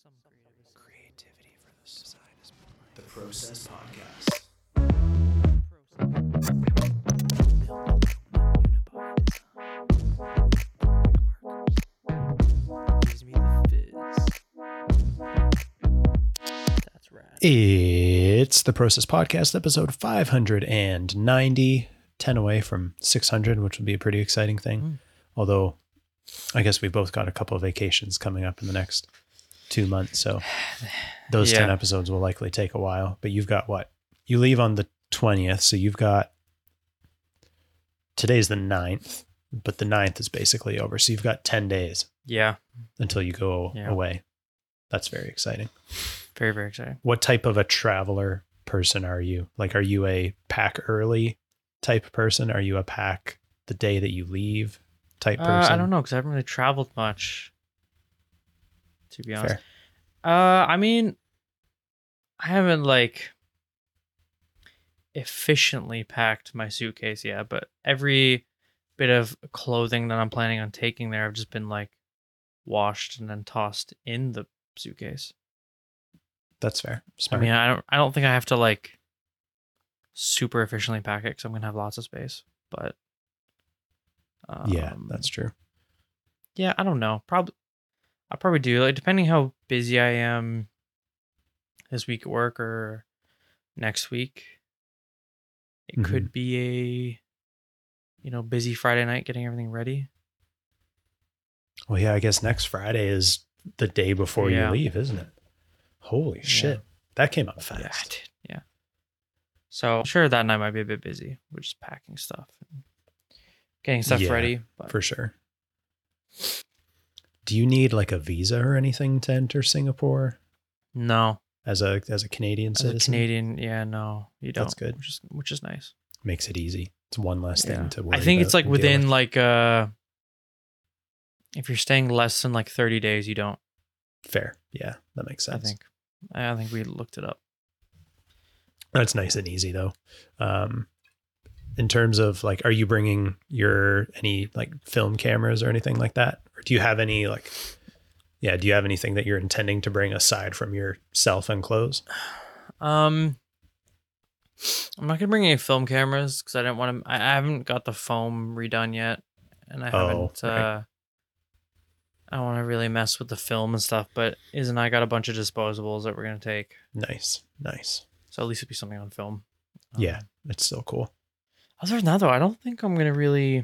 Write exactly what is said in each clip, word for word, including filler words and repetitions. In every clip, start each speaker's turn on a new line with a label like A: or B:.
A: Creativity for the side is the Process Podcast. It's the Process Podcast, episode five hundred ninety, ten away from six hundred, which would be a pretty exciting thing. Mm. Although, I guess we both got a couple of vacations coming up in the next two months, so those yeah. ten episodes will likely take a while. But you've got what? You leave on the twentieth, so you've got... Today's the ninth, but the ninth is basically over, so you've got ten days.
B: Yeah.
A: Until you go yeah. away. That's very exciting.
B: Very, very exciting.
A: What type of a traveler person are you? Like, are you a pack early type person? Are you a pack the day that you leave type person?
B: Uh, I don't know, because I haven't really traveled much, to be honest. Fair. Uh, I mean, I haven't, like, efficiently packed my suitcase yet, but every bit of clothing that I'm planning on taking there, I've just been, like, washed and then tossed in the suitcase.
A: That's fair. Smart.
B: I mean, I don't I don't think I have to like super efficiently pack it because I'm gonna have lots of space. But
A: um, yeah, that's true.
B: Yeah, I don't know. Probably I probably do. Like depending how busy I am this week at work or next week, it mm-hmm. could be a you know busy Friday night getting everything ready.
A: Well, yeah, I guess next Friday is the day before yeah. you leave, isn't it? Holy shit. Yeah. That came up fast.
B: Yeah, it did. Yeah. So sure that night might be a bit busy. We're just packing stuff and getting stuff yeah, ready.
A: But. For sure. Do you need like a visa or anything to enter Singapore?
B: No.
A: As a as a Canadian
B: as
A: citizen?
B: As a Canadian, yeah, no. You don't.
A: That's good.
B: Which is, which is nice.
A: Makes it easy. It's one less thing
B: yeah.
A: to worry about.
B: I think it's like within like uh if you're staying less than like thirty days, you don't.
A: Fair. Yeah, that makes sense.
B: I think. I think we looked it up.
A: That's nice and easy though. Um, in terms of like, are you bringing your any like film cameras or anything like that? Or do you have any like, yeah, do you have anything that you're intending to bring aside from yourself and clothes?
B: Um, I'm not gonna bring any film cameras because I didn't want to. I haven't got the foam redone yet, and I haven't. Oh, right. uh, I don't want to really mess with the film and stuff, but Iz and I got a bunch of disposables that we're going to take.
A: Nice. Nice.
B: So at least it'll be something on film.
A: Um, yeah, it's still cool.
B: Other than that, though, I don't think I'm going to really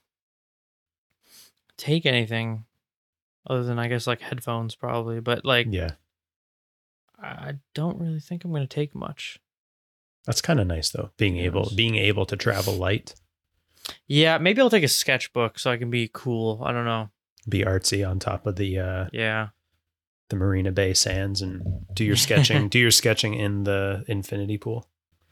B: take anything other than, I guess, like headphones probably. But, like,
A: yeah,
B: I don't really think I'm going to take much.
A: That's kind of nice, though, being yes. able being able to travel light.
B: Yeah, maybe I'll take a sketchbook so I can be cool. I don't know.
A: Be artsy on top of the uh
B: yeah
A: the Marina Bay Sands and do your sketching do your sketching in the infinity pool.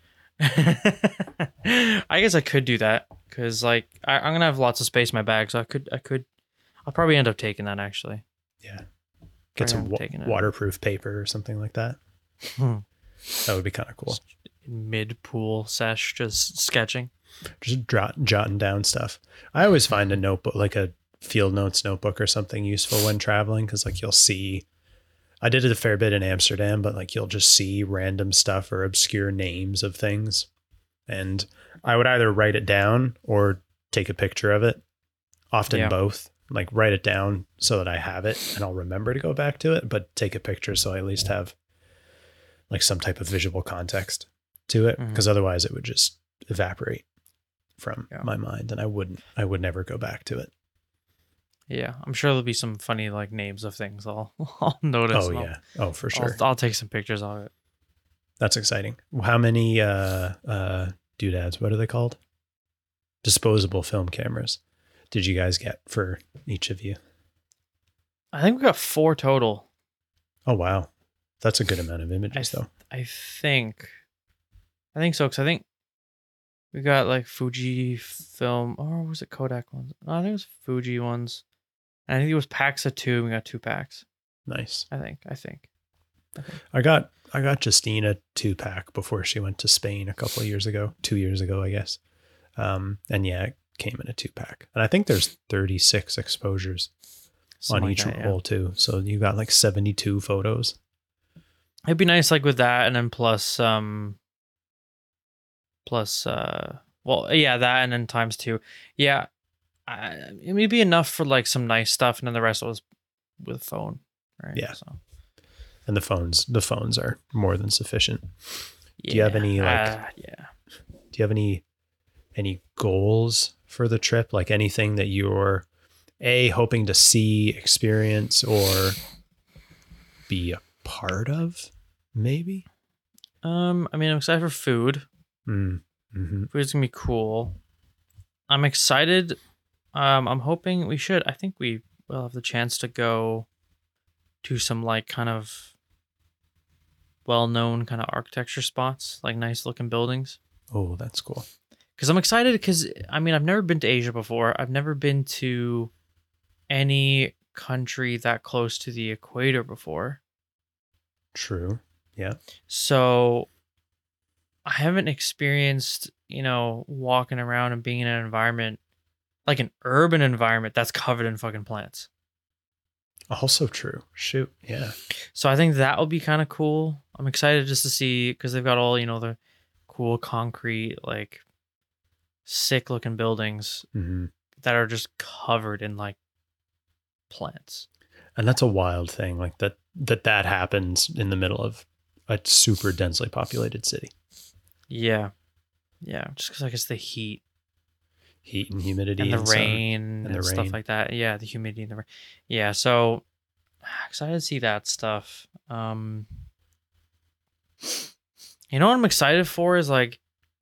B: I guess I could do that because like I, I'm gonna have lots of space in my bag, so I could I could I'll probably end up taking that actually.
A: Yeah, get some wa- waterproof paper or something like that. Hmm. That would be kind of cool.
B: Mid pool sesh, just sketching,
A: just jot, jotting down stuff. I always find a notebook like a field notes notebook or something useful when traveling because like you'll see I did it a fair bit in Amsterdam, but like you'll just see random stuff or obscure names of things and I would either write it down or take a picture of it, often yeah. both. Like write it down so that I have it and I'll remember to go back to it, but take a picture so I at least have like some type of visual context to it because mm-hmm. otherwise it would just evaporate from yeah. my mind and I wouldn't I would never go back to it.
B: Yeah, I'm sure there'll be some funny like names of things I'll I'll notice.
A: Oh yeah, oh for sure.
B: I'll, I'll take some pictures of it.
A: That's exciting. How many uh, uh, doodads? What are they called? Disposable film cameras. Did you guys get for each of you?
B: I think we got four total.
A: Oh wow, that's a good amount of images,
B: I th-
A: though.
B: I think, I think so because I think we got like Fuji film, or was it Kodak ones? No, I think it was Fuji ones. And I think it was packs of two. We got two packs.
A: Nice.
B: I think. I think.
A: I, think. I got I got Justine a two pack before she went to Spain a couple of years ago, two years ago, I guess. Um, and yeah, it came in a two pack, and I think there's thirty-six exposures.
B: Something
A: on
B: like
A: each
B: that, yeah.
A: roll too. So you got like seventy-two photos.
B: It'd be nice, like with that, and then plus, um, plus, uh, well, yeah, that, and then times two. Yeah, I, it may be enough for like some nice stuff, and then the rest was with phone, right?
A: Yeah.
B: So.
A: And the phones, the phones are more than sufficient.
B: Yeah.
A: Do you have any like?
B: Uh, yeah.
A: Do you have any any goals for the trip? Like anything that you're a hoping to see, experience, or be a part of? Maybe.
B: Um, I mean, I'm excited for food.
A: Mm. Mm-hmm.
B: Food's gonna be cool. I'm excited. Um, I'm hoping we should. I think we will have the chance to go to some like kind of well-known kind of architecture spots, like nice looking buildings.
A: Oh, that's cool.
B: Because I'm excited. Because I mean, I've never been to Asia before. I've never been to any country that close to the equator before.
A: True. Yeah.
B: So I haven't experienced, you know, walking around and being in an environment, like an urban environment that's covered in fucking plants.
A: Also true. Shoot. Yeah.
B: So I think that will be kind of cool. I'm excited just to see, because they've got all, you know, the cool concrete, like sick looking buildings
A: mm-hmm.
B: that are just covered in like plants.
A: And that's a wild thing, like that, that, that happens in the middle of a super densely populated city.
B: Yeah. Yeah. Just because I guess the heat.
A: Heat and humidity.
B: And the
A: and
B: rain
A: and,
B: and,
A: the
B: stuff
A: rain.
B: like that. Yeah. The humidity and the rain. Yeah. So excited to see that stuff. Um, you know what I'm excited for is like,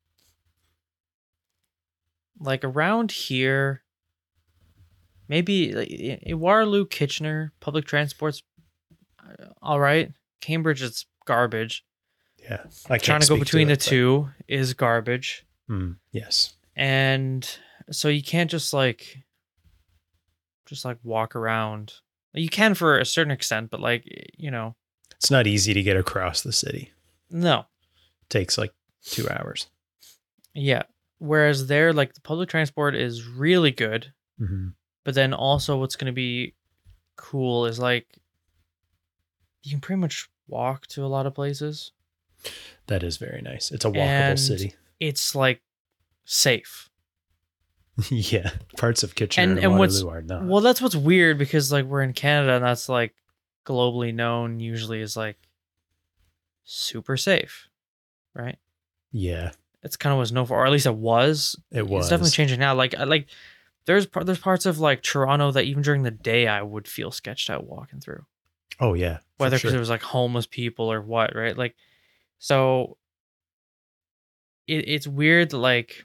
B: like around here, maybe like in Waterloo, Kitchener, public transport's all right. Cambridge, it's garbage.
A: Yeah. I can't
B: Trying to go between
A: to
B: the
A: it,
B: two is garbage.
A: Mm, yes.
B: And so you can't just like, just like walk around. You can for a certain extent, but like, you know.
A: It's not easy to get across the city.
B: No.
A: It takes like two hours.
B: Yeah. Whereas there, like the public transport is really good.
A: Mm-hmm.
B: But then also what's going to be cool is like, you can pretty much walk to a lot of places.
A: That is very nice. It's a walkable
B: and
A: city.
B: It's like safe.
A: Yeah. Parts of Kitchener
B: and,
A: and,
B: and
A: Waterloo
B: what's,
A: are not.
B: Well, that's what's weird because like we're in Canada and that's like globally known usually is like super safe. Right?
A: Yeah.
B: It's kind of was known for, or at least it was.
A: It was.
B: It's definitely changing now. Like, I like there's there's parts of like Toronto that even during the day I would feel sketched out walking through.
A: Oh yeah.
B: Whether because
A: sure.
B: it was like homeless people or what, right? Like, so it, it's weird. Like,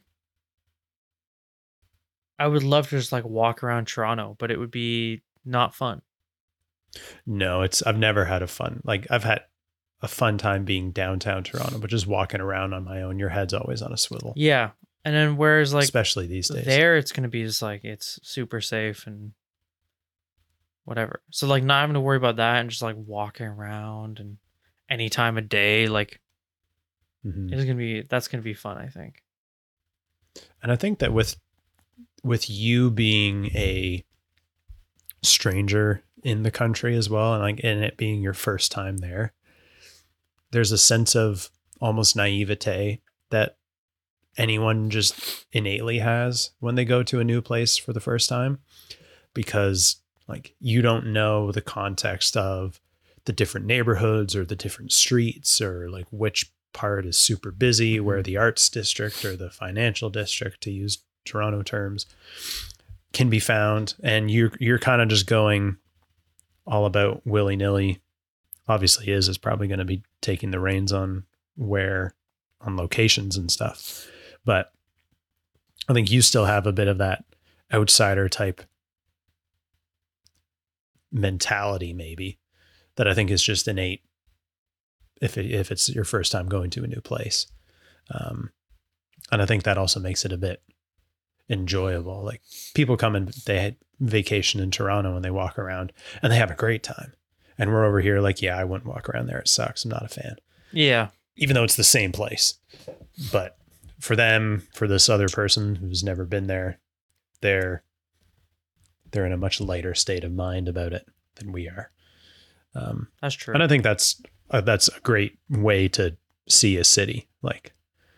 B: I would love to just like walk around Toronto, but it would be not fun.
A: No, it's I've never had a fun like I've had a fun time being downtown Toronto, but just walking around on my own, your head's always on a swivel.
B: Yeah, and then whereas like
A: especially these days,
B: there it's gonna be just like it's super safe and whatever. So like not having to worry about that and just like walking around and any time of day, like
A: mm-hmm.
B: it's gonna be that's gonna be fun, I think.
A: And I think that with with you being a stranger in the country as well, and like and it being your first time there, there's a sense of almost naivete that anyone just innately has when they go to a new place for the first time, because like you don't know the context of the different neighborhoods or the different streets or like which part is super busy,
B: Mm-hmm.
A: where the arts district or the financial district, to use Toronto terms, can be found. And you're, you're kind of just going all about willy nilly. Obviously is, is probably going to be taking the reins on where, on locations and stuff. But I think you still have a bit of that outsider type mentality, maybe, that I think is just innate if it, if it's your first time going to a new place. Um, and I think that also makes it a bit enjoyable. Like people come and they vacation in Toronto and they walk around and they have a great time. And we're over here like, yeah, I wouldn't walk around there. It sucks. I'm not a fan.
B: Yeah.
A: Even though it's the same place. But for them, for this other person who's never been there, they're they're in a much lighter state of mind about it than we are. Um,
B: that's true.
A: And I think that's uh, that's a great way to see a city, like,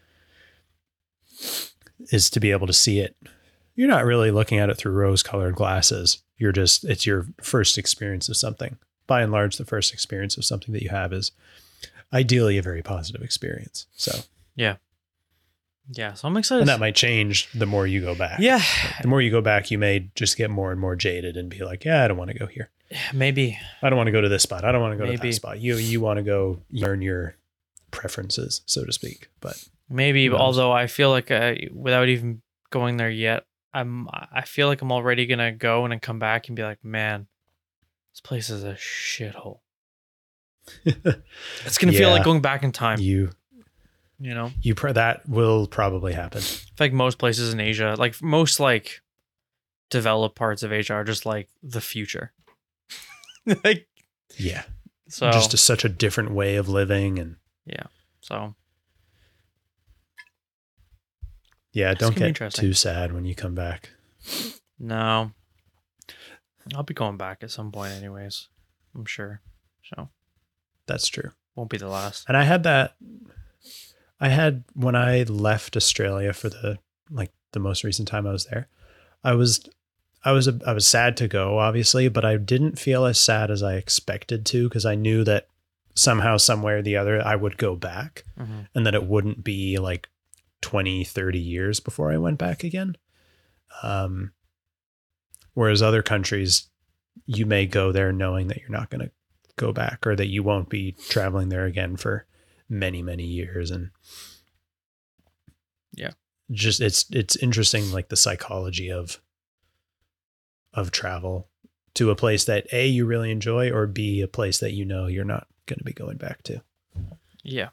A: is to be able to see it. You're not really looking at it through rose-colored glasses. You're just, it's your first experience of something. By and large, the first experience of something that you have is ideally a very positive experience. So
B: yeah. Yeah. So I'm excited.
A: And that might change the more you go back.
B: Yeah.
A: Like, the more you go back, you may just get more and more jaded and be like, yeah, I don't want to go here.
B: Maybe.
A: I don't want to go to this spot. I don't want to go
B: Maybe.
A: to that spot. You you want to go learn your preferences, so to speak. But
B: maybe,
A: who knows?
B: although I feel like uh, without even going there yet, I'm I feel like I'm already gonna go and then come back and be like, man, this place is a shithole. It's gonna feel
A: Yeah.
B: like going back in time.
A: you
B: You know,
A: you pr- that will probably happen.
B: it's like most places in Asia, like most like developed parts of Asia are just like the future. Like,
A: Yeah.
B: so
A: Just a, such a different way of living. And
B: so
A: yeah,
B: It's
A: don't
B: gonna be
A: get
B: interesting.
A: too sad when you come back.
B: no, I'll be going back at some point, anyways. I'm sure. So
A: That's true.
B: won't be the last.
A: And I had that, I had, when I left Australia for the, like the most recent time I was there, I was, I was, I was sad to go, obviously, but I didn't feel as sad as I expected to, because I knew that somehow, somewhere or the other, I would go back
B: Mm-hmm.
A: and that it wouldn't be like twenty, thirty years before I went back again. Um, whereas other countries, you may go there knowing that you're not going to go back, or that you won't be traveling there again for many, many years. And
B: Yeah.
A: just, it's, it's interesting, like the psychology of, of travel to a place that A, you really enjoy, or B, a place that you know you're not going to be going back to.
B: Yeah.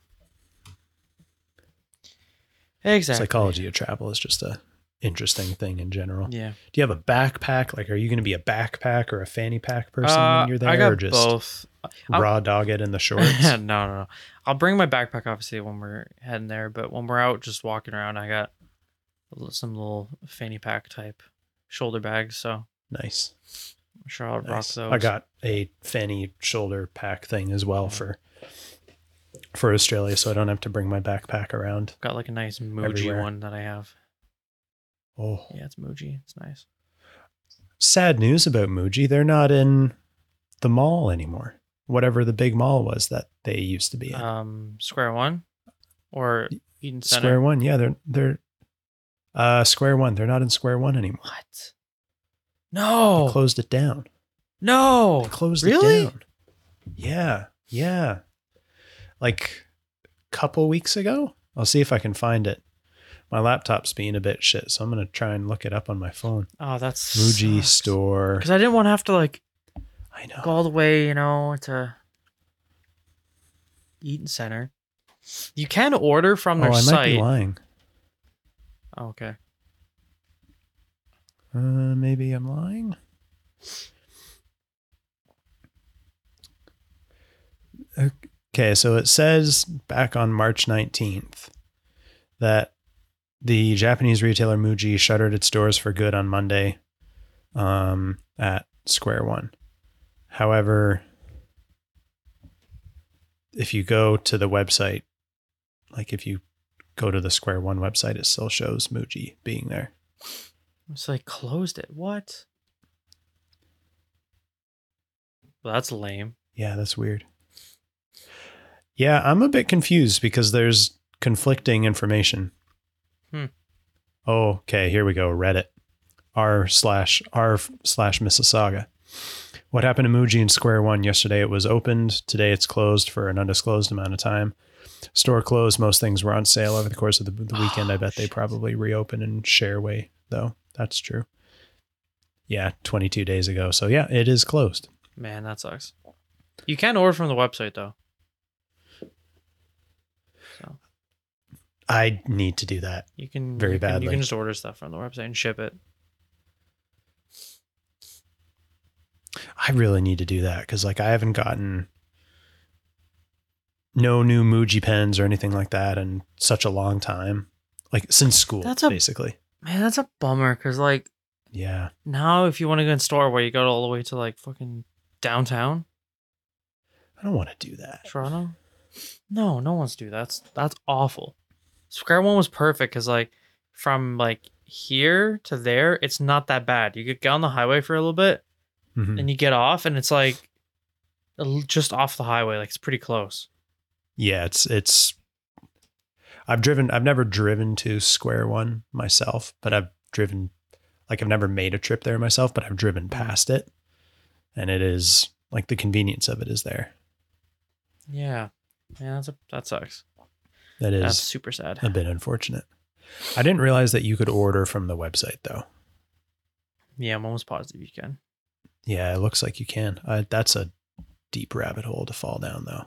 B: Exactly.
A: Psychology of travel is just a interesting thing in general.
B: Yeah.
A: Do you have a backpack? Like, are you going to be a backpack or a fanny pack person
B: Uh,
A: when you're there,
B: I got
A: or just
B: both. I'm-
A: raw dog it in the shorts?
B: no, no, no. I'll bring my backpack obviously when we're heading there, but when we're out just walking around, I got some little fanny pack type shoulder bags. So
A: Nice.
B: I'm sure I'll rock
A: nice.
B: those.
A: I got a fanny shoulder pack thing as well
B: Yeah.
A: for for Australia, so I don't have to bring my backpack around.
B: got like a nice Muji
A: Everywhere.
B: one that I have.
A: Oh,
B: Yeah, it's Muji. It's nice.
A: sad news about Muji. They're not in the mall anymore. Whatever the big mall was that they used to be in.
B: Um, Square One or Eden Center.
A: Square One. Yeah, they're they're uh Square One. They're not in Square One anymore.
B: What?
A: They
B: No.
A: closed it down.
B: No.
A: They closed
B: Really?
A: it down. Yeah. Yeah. Like a couple weeks ago. I'll see if I can find it. My laptop's being a bit shit, so I'm gonna try and look it up on my phone.
B: Oh, that's
A: Muji store.
B: Because I didn't want to have to like
A: I
B: go
A: know.
B: all the way, you know, to Eaton Center. You can order from
A: Oh,
B: their
A: I might
B: site.
A: be lying.
B: Oh, okay.
A: Uh, maybe I'm lying. Okay, so it says back on March nineteenth that the Japanese retailer Muji shuttered its doors for good on Monday um, at Square One. However, if you go to the website, like if you go to the Square One website, it still shows Muji being there.
B: It's like closed it. What? Well, that's lame.
A: Yeah, that's weird. Yeah, I'm a bit confused because there's conflicting information.
B: Hmm.
A: Oh, okay, here we go. Reddit. R slash R slash Mississauga. What happened to Muji and Square One yesterday? It was opened. Today it's closed for an undisclosed amount of time. Store closed. Most things were on sale over the course of the, the weekend.
B: Oh,
A: I bet they
B: shit.
A: probably reopen and share way, though. That's true. Yeah, twenty-two days ago. So yeah, it is closed.
B: Man, that sucks. You can order from the website though. So
A: I need to do that.
B: you can
A: Very
B: you can, You
A: badly.
B: can just order stuff from the website and ship it.
A: I really need to do that because like I haven't gotten no new Muji pens or anything like that in such a long time. Like since school,
B: That's a-
A: basically.
B: Man, that's a bummer because like
A: Yeah.
B: Now, if you want to go in store where you go all the way to like fucking downtown,
A: I don't want to do that.
B: Toronto. No, no one's do that. That's that's awful. Square One was perfect because like from like here to there, it's not that bad. You could get on the highway for a little bit,
A: Mhm.
B: and you get off, and it's like just off the highway. Like it's pretty close.
A: Yeah, it's it's. I've driven. I've never driven to Square One myself, but I've driven. Like I've never made a trip there myself, but I've driven past it, and it is like the convenience of it is there.
B: Yeah, yeah, that's a, that sucks.
A: That is
B: That's super sad.
A: a bit unfortunate. I didn't realize that you could order from the website though.
B: Yeah, I'm almost positive you can.
A: Yeah, it looks like you can. I, that's a deep rabbit hole to fall down though.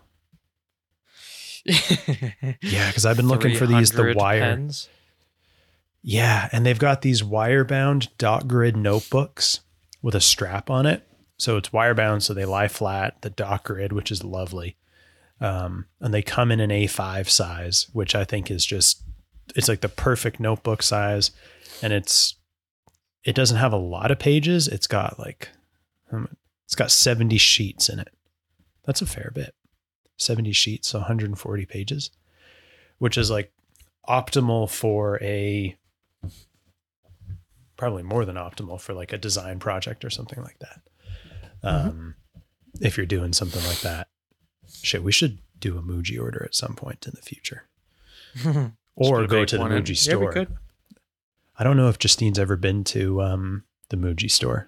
A: Yeah, because I've been looking for these the wire.
B: Pens.
A: Yeah, and they've got these wire-bound dot grid notebooks with a strap on it. So it's wire-bound, so they lie flat, the dot grid, which is lovely. Um, and they come in an A five size, which I think is just, it's like the perfect notebook size. And it's, it doesn't have a lot of pages. It's got like, it's got seventy sheets in it. That's a fair bit. seventy sheets, so one hundred forty pages, which is like optimal for a, probably more than optimal for like a design project or something like that. Mm-hmm. Um, if you're doing something like that, shit, we should do a Muji order at some point in the future, or go to the Muji in. store. Yeah, I don't know if Justine's ever been to um, the Muji store.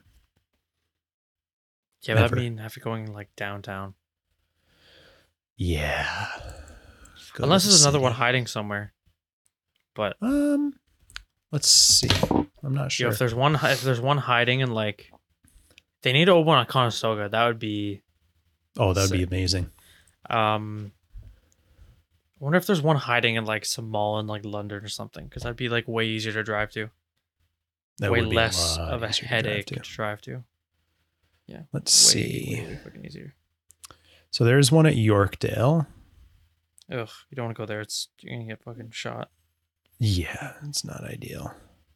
B: Yeah, but that mean have to going like downtown.
A: Yeah.
B: Go Unless there's another one hiding somewhere. But
A: um, let's see. I'm not sure.
B: Yeah, if there's one, if there's one hiding and like, they need to open on Conestoga. That would be.
A: Oh, that would be amazing.
B: Um, I wonder if there's one hiding in like some mall in like London or something, because that'd be like way easier to drive to. That way would be less a of a headache to drive, to. to drive to. Yeah.
A: Let's
B: way,
A: see.
B: Way, way fucking easier.
A: So there's one at Yorkdale.
B: Ugh, you don't want to go there. It's you're gonna get fucking shot.
A: Yeah, it's not ideal.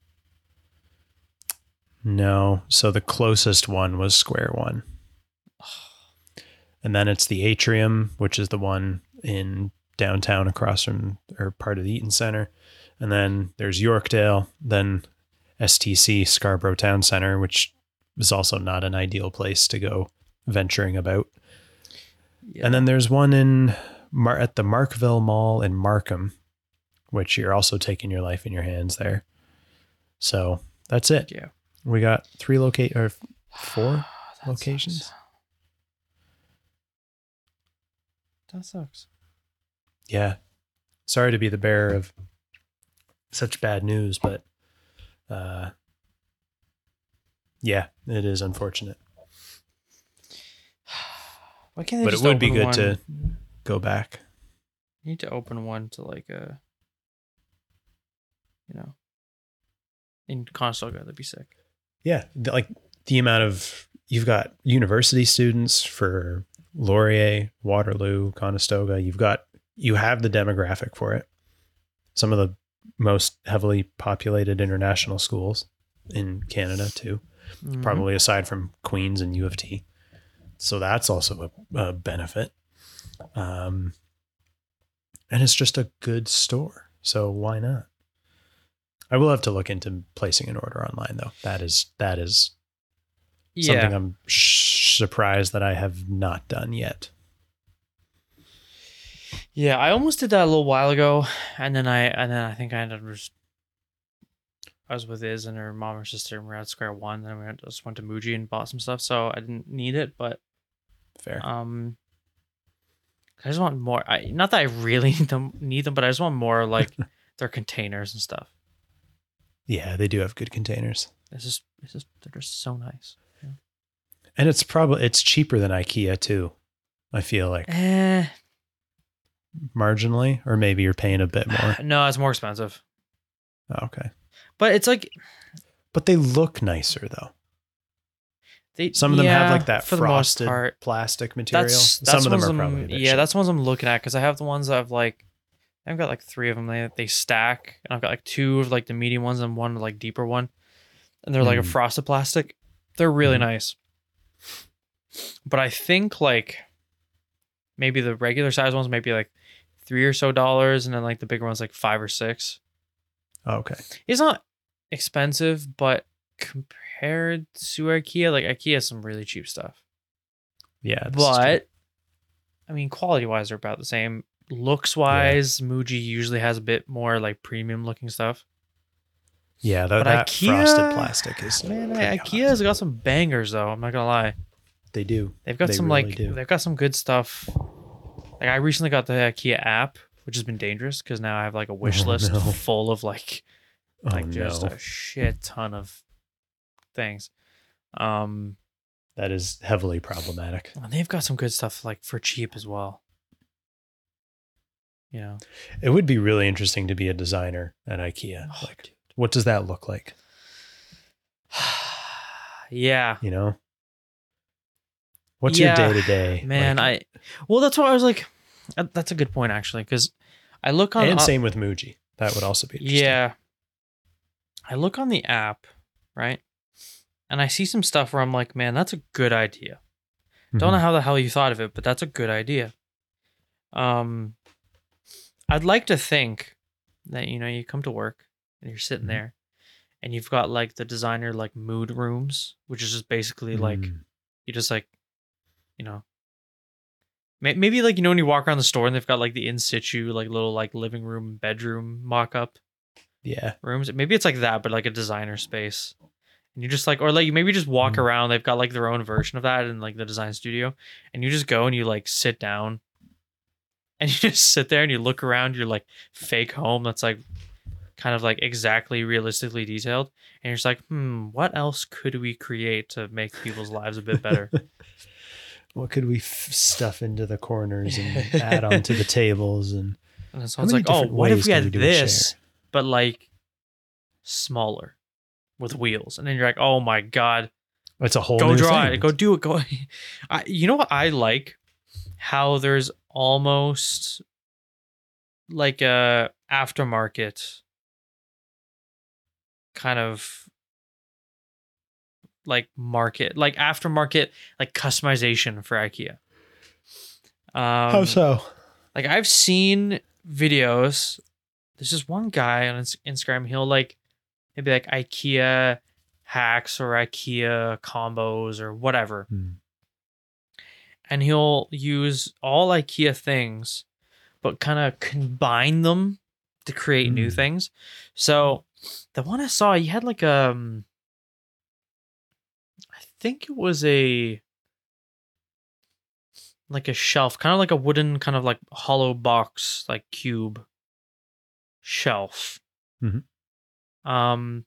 A: No, so the closest one was Square One. And then it's the Atrium, which is the one in downtown across from, or part of the Eaton Center. And then there's Yorkdale, then S T C, Scarborough Town Center, which is also not an ideal place to go venturing about. Yeah. And then there's one in Mar- at the Markville Mall in Markham, which you're also taking your life in your hands there. So that's it.
B: Yeah.
A: We got three locate or four locations.
B: Sucks. That sucks.
A: Yeah. Sorry to be the bearer of such bad news, but uh, yeah, it is unfortunate.
B: Why can't they
A: but
B: just
A: it would be
B: open
A: good
B: one?
A: to go back.
B: You need to open one to like a, you know, in Conestoga. That'd be sick.
A: Yeah, the, like the amount of you've got university students for Laurier, Waterloo, Conestoga. You've got you have the demographic for it. Some of the most heavily populated international schools in Canada too, mm-hmm. probably aside from Queen's and U of T. So that's also a, a benefit. Um, and it's just a good store. So why not? I will have to look into placing an order online though. That is, that is
B: yeah.
A: something I'm sh- surprised that I have not done yet.
B: Yeah. I almost did that a little while ago. And then I, and then I think I ended up just, I was with Iz and her mom and sister and we were at Square One. And then we just went to Muji and bought some stuff. So I didn't need it, but
A: fair.
B: Um, I just want more. I not that I really need them, need them, but I just want more like their containers and stuff.
A: Yeah, they do have good containers.
B: It's just, it's just they're just so nice. Yeah.
A: And it's probably it's cheaper than IKEA too. I feel like
B: eh.
A: marginally, or maybe you're paying a bit more.
B: No, it's more expensive.
A: Oh, okay,
B: but it's like,
A: but they look nicer though.
B: They,
A: Some of them
B: yeah,
A: have like that
B: for
A: frosted
B: the most part,
A: plastic material.
B: That's, that's
A: Some of them are
B: I'm,
A: probably a bit
B: yeah.
A: shit.
B: That's ones I'm looking at because I have the ones that have like I've got like three of them. They they stack, and I've got like two of like the medium ones and one like deeper one. and they're like
A: Mm.
B: a frosted plastic. They're really
A: Mhm.
B: nice. But I think like maybe the regular size ones might be like three or so dollars, and then like the bigger ones like five or six.
A: Oh, okay.
B: It's not expensive, but compared to IKEA, like IKEA has some really cheap stuff.
A: Yeah. this is true.
B: But I mean, quality wise, they're about the same. Looks wise, Muji usually has a bit more like premium looking stuff.
A: Yeah, though
B: But
A: that
B: IKEA,
A: frosted plastic is
B: man,
A: pretty
B: IKEA has got some bangers though. I'm not gonna lie.
A: They do.
B: They've got
A: They
B: some
A: really
B: like
A: do.
B: they've got some good stuff. Like I recently got the IKEA app, which has been dangerous because now I have like a wish
A: Oh,
B: list
A: no.
B: full of like
A: Oh,
B: like just
A: no.
B: a shit ton of things. Um,
A: That is heavily problematic.
B: and they've got some good stuff like for cheap as well. You know,
A: It would be really interesting to be a designer at IKEA.
B: Oh,
A: Like, what does that look like?
B: yeah,
A: You know? What's
B: Yeah,
A: your day to day?
B: man. I well, that's why I was like, uh, that's a good point actually, because I look on
A: and
B: uh,
A: same with Muji. That would also be interesting.
B: yeah, I look on the app, right, and I see some stuff where I'm like, man, that's a good idea. Don't
A: Mhm.
B: know how the hell you thought of it, but that's a good idea. Um, I'd like to think that, you know, you come to work and you're sitting
A: Mhm.
B: there and you've got like the designer like mood rooms, which is just basically like
A: Mm.
B: you just like, you know, may- maybe like, you know, when you walk around the store and they've got like the in situ, like little like living room, bedroom mock up
A: Yeah.
B: rooms. Maybe it's like that, but like a designer space. And you just like, or like you maybe just walk
A: Mm.
B: around. They've got like their own version of that in like the design studio, and you just go and you like sit down, and you just sit there and you look around your like fake home that's like kind of like exactly realistically detailed, and you're just like, hmm, what else could we create to make people's lives a bit better?
A: What could we f- stuff into the corners and add onto the tables? And
B: And so
A: How
B: it's
A: many
B: like, oh,
A: different
B: what if
A: ways
B: we
A: can
B: had
A: we do a
B: this,
A: chair?
B: but like smaller with wheels? And then you're like, oh my god,
A: it's a whole
B: go
A: new
B: draw
A: thing.
B: it, go do it, go. I, you know what I like? How there's almost like a aftermarket kind of like market, like aftermarket, like customization for IKEA. Um,
A: How so?
B: Like I've seen videos. There's just one guy on Ins- Instagram. He'll like maybe like IKEA hacks or IKEA combos or whatever,
A: Hmm.
B: and he'll use all IKEA things, but kind of combine them to create new
A: Mm.
B: things. So the one I saw, he had like um, I think it was a like a shelf, kind of like a wooden, kind of like hollow box, like cube shelf.
A: Mhm.
B: Um,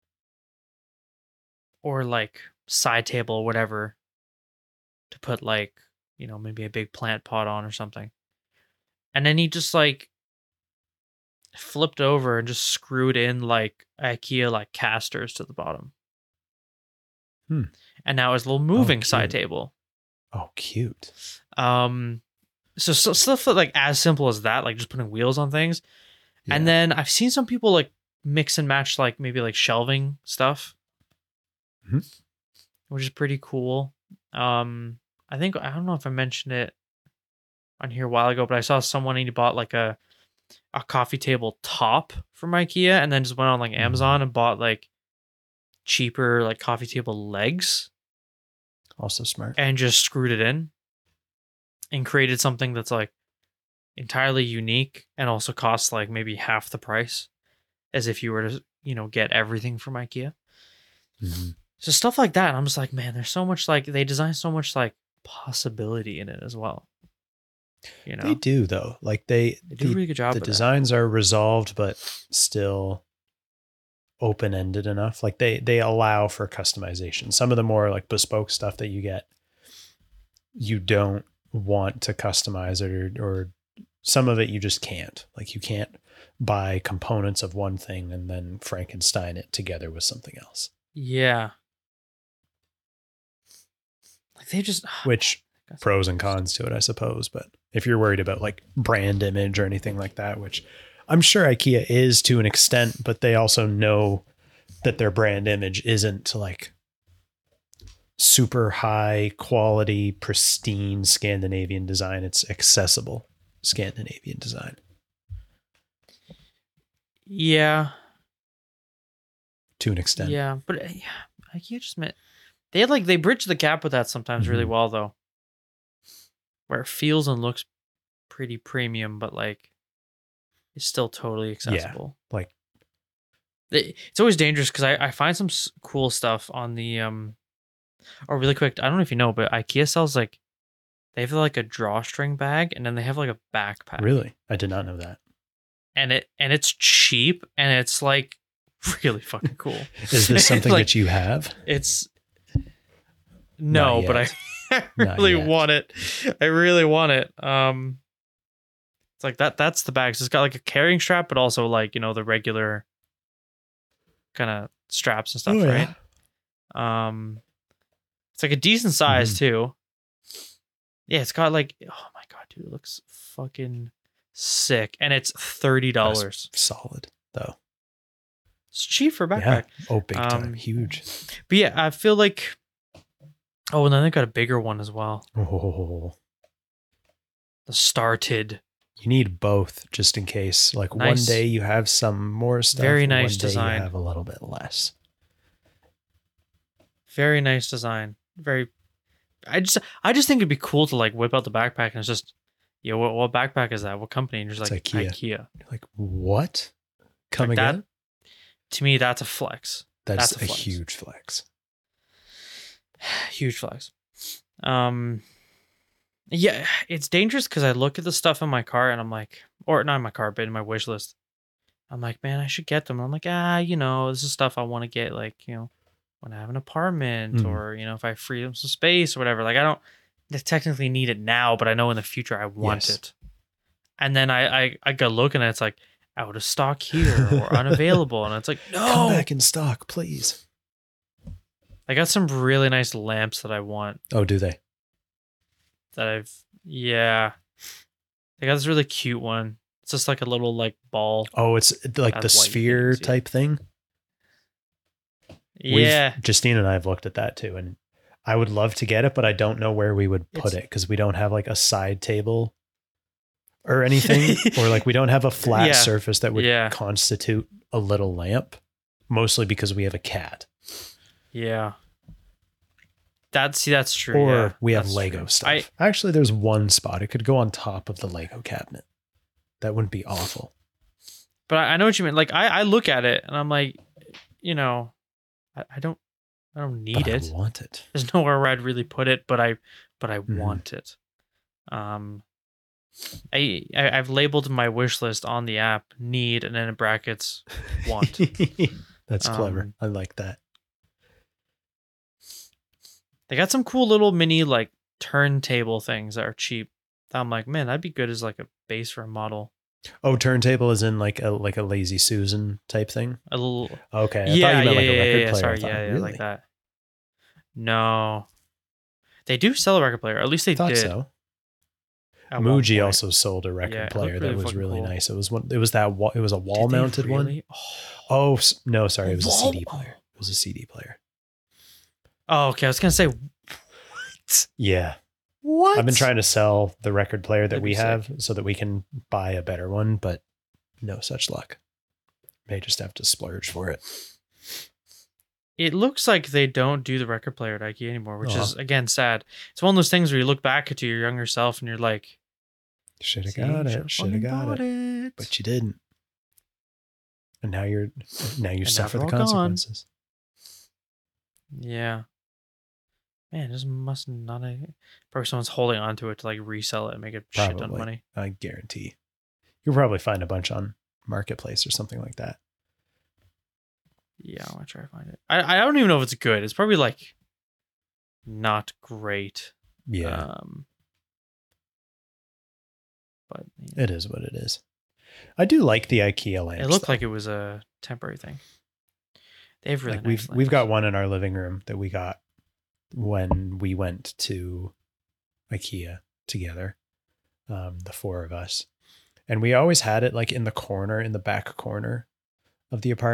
B: or like side table or whatever to put like, you know, maybe a big plant pot on or something. And then he just like flipped over and just screwed in like IKEA like casters to the bottom.
A: Hmm.
B: And now it's a little moving
A: cute.
B: side table.
A: Oh, cute.
B: Um, so, so stuff that, like as simple as that, like just putting wheels on things. And
A: Yeah.
B: then I've seen some people like mix and match like maybe like shelving stuff,
A: Mhm.
B: which is pretty cool. Um, I think I don't know if I mentioned it on here a while ago, but I saw someone he bought like a a coffee table top from IKEA, and then just went on like Amazon and bought like cheaper like coffee table legs
A: Also smart.
B: and just screwed it in and created something that's like entirely unique and also costs like maybe half the price as if you were to, you know, get everything from IKEA.
A: Mhm.
B: So stuff like that. I'm just like, man, there's so much like they design so much like possibility in it as well. You know,
A: They do though. Like they,
B: they do a
A: the,
B: really good job.
A: the
B: of that.
A: designs are resolved, but still open ended enough. Like they they allow for customization. Some of the more like bespoke stuff that you get, you don't want to customize it, or or some of it you just can't. Like you can't buy components of one thing and then Frankenstein it together with something else.
B: Yeah. Like they just
A: Which
B: That's-
A: pros and cons to it, I suppose. But if you're worried about like brand image or anything like that, which I'm sure IKEA is to an extent, but they also know that their brand image isn't like super high quality, pristine Scandinavian design. It's accessible Scandinavian design.
B: Yeah.
A: To an extent.
B: Yeah, but uh, yeah, IKEA just meant they had like they bridge the gap with that sometimes mm-hmm. really well though. Where it feels and looks pretty premium, but like it's still totally accessible.
A: Yeah, like
B: it, it's always dangerous because I, I find some s- cool stuff on the um. Oh, really quick! I don't know if you know, but IKEA sells like they have like a drawstring bag, and then they have like a backpack.
A: Really, I did not know that.
B: And it and it's cheap, and it's like really fucking cool.
A: Is this something like, that you have?
B: It's no, but I, I really want it. I really want it. Um, it's like that. That's the bag. So it's got like a carrying strap, but also like you know the regular kind of straps and stuff, oh, right? Yeah. Um, it's like a decent size mm-hmm. too. Yeah, it's got like oh my god, dude, it looks fucking sick, and it's thirty dollars.
A: Solid though.
B: It's cheap for a backpack.
A: Yeah. Oh, big time, um, huge.
B: But yeah, I feel like. Oh, and then they got a bigger one as well.
A: Oh,
B: the Started.
A: You need both just in case. Like nice. One day you have some more stuff.
B: Very nice
A: one day
B: design.
A: You have a little bit less.
B: Very nice design. Very. I just, I just think it'd be cool to like whip out the backpack and it's just, yo, what, what backpack is that? What company? And you're just
A: it's
B: like
A: IKEA.
B: IKEA.
A: You're like what? Come
B: like
A: again?
B: That, to me, that's a flex.
A: That's,
B: that's a,
A: a
B: flex.
A: huge flex.
B: Huge flex. Um, yeah, it's dangerous because I look at the stuff in my car and I'm like, or not in my car, but in my wish list. I'm like, man, I should get them. I'm like, ah, you know, this is stuff I want to get, like, you know, when I have an apartment mm. or, you know, if I free up some space or whatever. Like, I don't technically need it now, but I know in the future I want yes. it. And then I, I, I go looking and it's like out of stock here or unavailable. And it's like, no.
A: Come back in stock, please.
B: I got some really nice lamps that I want.
A: Oh, do they?
B: That I've, yeah. They got this really cute one. It's just like a little like ball.
A: Oh, it's like the sphere things, type yeah. thing?
B: Yeah.
A: We've, Justine and I have looked at that too. And I would love to get it, but I don't know where we would put it's, it because we don't have like a side table or anything. Or like we don't have a flat
B: yeah.
A: surface that would
B: yeah.
A: constitute a little lamp. Mostly because we have a cat.
B: Yeah. That's see, that's true.
A: Or
B: yeah,
A: we have Lego
B: true.
A: stuff.
B: I,
A: Actually, there's one spot. It could go on top of the Lego cabinet. That wouldn't be awful.
B: But I, I know what you mean. Like I, I look at it and I'm like, you know, I, I don't I don't need
A: but
B: it.
A: I want it.
B: There's nowhere where I'd really put it, but I but I mm-hmm. want it. Um I, I I've labeled my wish list on the app need and then in brackets want.
A: That's clever.
B: Um,
A: I like that.
B: They got some cool little mini like turntable things that are cheap. I'm like, man, that'd be good as like a base for a model.
A: Oh, turntable is in like a like a Lazy Susan type thing.
B: A little.
A: Okay. I
B: yeah,
A: thought you meant
B: yeah,
A: like a record
B: yeah,
A: player.
B: Sorry,
A: thought,
B: yeah, yeah,
A: really?
B: like that. No, they do sell a record player. At least they
A: I thought
B: did.
A: So. Muji also sold a record
B: yeah,
A: player
B: really
A: that was really
B: cool.
A: nice. It was one. It was that. It was a wall mounted
B: really?
A: one. Oh. oh no, sorry, it was
B: wall?
A: a C D player. It was a C D player.
B: Oh, okay. I was gonna say.
A: Yeah.
B: What?
A: I've been trying to sell the record player that
B: That'd
A: we
B: be
A: have
B: sick.
A: so that we can buy a better one, but no such luck. May just have to splurge for it.
B: It looks like they don't do the record player at IKEA anymore, which
A: Aw.
B: is again sad. It's one of those things where you look back at your younger self and you're like,
A: should have got it. Should have got it.
B: it.
A: But you didn't. And now you're now you
B: And
A: suffer
B: now
A: the
B: they're all gone.
A: consequences.
B: Yeah. Man, this must not have. Probably someone's holding on to it to like resell it and make a shit ton of
A: Probably.
B: money.
A: I guarantee. You'll probably find a bunch on Marketplace or something like that.
B: Yeah, I want to try to find it. I, I don't even know if it's good. It's probably like not great.
A: Yeah.
B: Um, but yeah.
A: It is what it is. I do like the IKEA lamps.
B: It looked
A: though.
B: like it was a temporary thing. They have really
A: like
B: nice
A: we've
B: lamps.
A: we've got one in our living room that we got when we went to IKEA together, um, the four of us. And we always had it like in the corner, in the back corner of the apartment.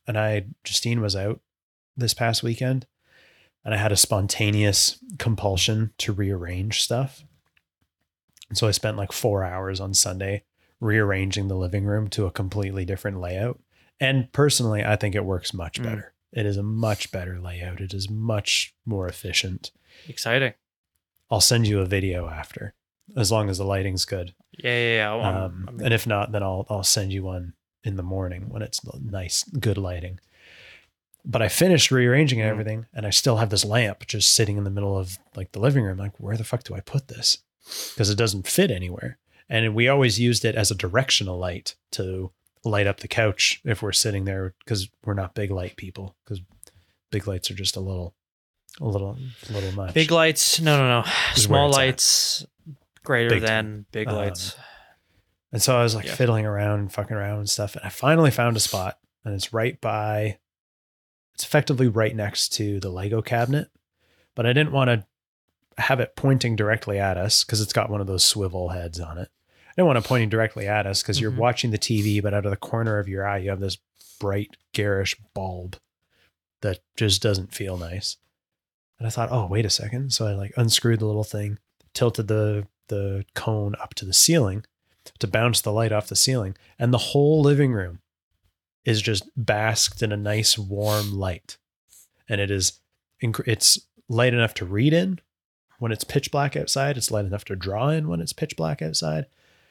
A: and I, Justine was out this past weekend, and I had a spontaneous compulsion to rearrange stuff. And so I spent like four hours on Sunday rearranging the living room to a completely different layout. And personally, I think it works much better. Mm. It is a much better layout. It is much more efficient.
B: Exciting.
A: I'll send you a video after, as long as the lighting's good.
B: Yeah, yeah, yeah. I'm,
A: um, I'm, and if not, then I'll I'll send you one in the morning when it's nice, good lighting. But I finished rearranging mm. everything, and I still have this lamp just sitting in the middle of like the living room. Like, where the fuck do I put this? Because it doesn't fit anywhere. And we always used it as a directional light to light up the couch if we're sitting there, because we're not big light people, because big lights are just a little, a little, a little much.
B: Big lights. No, no, no. Small lights at. greater big than big um, lights.
A: And so I was like yeah. fiddling around and fucking around and stuff. And I finally found a spot, and it's right by, it's effectively right next to the Lego cabinet, but I didn't want to have it pointing directly at us because it's got one of those swivel heads on it. I didn't want it pointing directly at us because mm-hmm. you're watching the T V, but out of the corner of your eye, you have this bright, garish bulb that just doesn't feel nice. And I thought, oh, wait a second. So I like unscrewed the little thing, tilted the, the cone up to the ceiling to bounce the light off the ceiling. And the whole living room is just basked in a nice warm light. And it is, it's light enough to read in when it's pitch black outside. It's light enough to draw in when it's pitch black outside.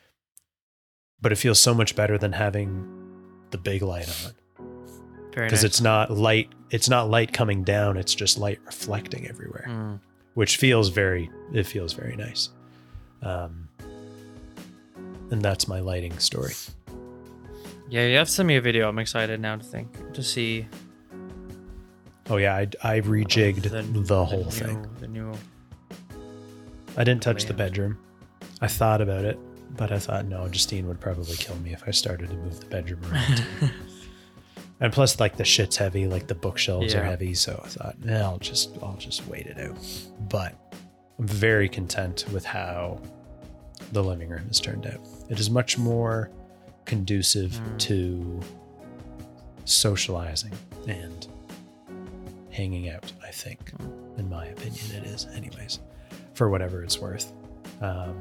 A: But it feels so much better than having the big light on. Because nice. it's not light, it's not light coming down, it's just light reflecting everywhere. Mm. Which feels very, it feels very nice. Um, and that's my lighting story.
B: Yeah, you have to send me a video. I'm excited now to think, to see.
A: Oh yeah, I, I rejigged the, the whole
B: the new,
A: thing.
B: The new.
A: I didn't touch the bedroom. I thought about it, but I thought, no, Justine would probably kill me if I started to move the bedroom around. And plus, like, the shit's heavy, like the bookshelves yeah. are heavy, so I thought, eh, I'll just, I'll just wait it out. But I'm very content with how the living room has turned out. It is much more conducive mm. to socializing and hanging out, I think. Mm. In my opinion, it is, anyways, for whatever it's worth. Um,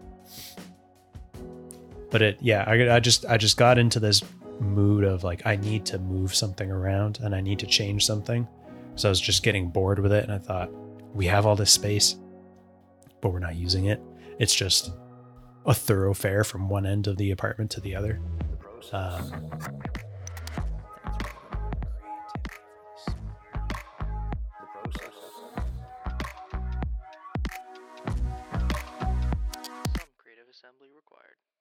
A: but it, yeah, I, I just, I just got into this mood of like, I need to move something around and I need to change something. So I was just getting bored with it, and I thought, we have all this space, but we're not using it. It's just a thoroughfare from one end of the apartment to the other. Um,
C: Some creative assembly required.